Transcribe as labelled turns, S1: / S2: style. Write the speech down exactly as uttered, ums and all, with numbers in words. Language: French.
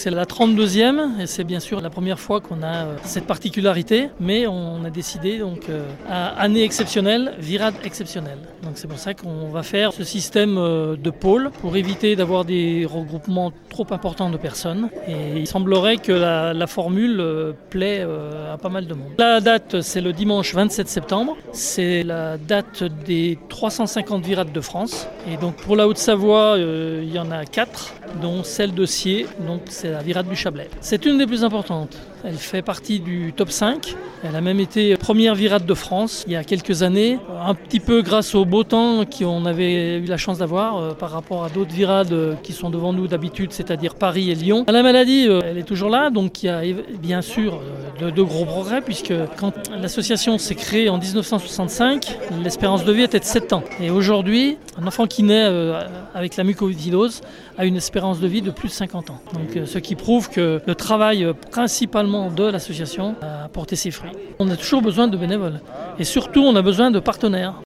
S1: C'est la trente-deuxième et c'est bien sûr la première fois qu'on a cette particularité, mais on a décidé donc euh, à année exceptionnelle, virade exceptionnelle. Donc c'est pour ça qu'on va faire ce système de pôle pour éviter d'avoir des regroupements trop importants de personnes. Et il semblerait que la, la formule euh, plaît euh, à pas mal de monde. La date, c'est le dimanche vingt-sept septembre. C'est la date des trois cent cinquante virades de France. Et donc pour la Haute-Savoie, euh, il y en a quatre, dont celle de Sciez. Donc c'est la virade du Chablais. C'est une des plus importantes. Elle fait partie du top cinq. Elle a même été première virade de France il y a quelques années, un petit peu grâce au beau temps qu'on avait eu la chance d'avoir euh, par rapport à d'autres virades euh, qui sont devant nous d'habitude, c'est-à-dire Paris et Lyon. La maladie, euh, elle est toujours là, donc il y a bien sûr euh, de, de gros progrès, puisque quand l'association s'est créée en dix-neuf cent soixante-cinq, l'espérance de vie était de sept ans. Et aujourd'hui, un enfant qui naît euh, avec la mucoviscidose a une espérance de vie de plus de cinquante ans. Donc, euh, ce qui prouve que le travail euh, principalement de l'association a porté ses fruits. On a toujours besoin de bénévoles et surtout on a besoin de partenaires.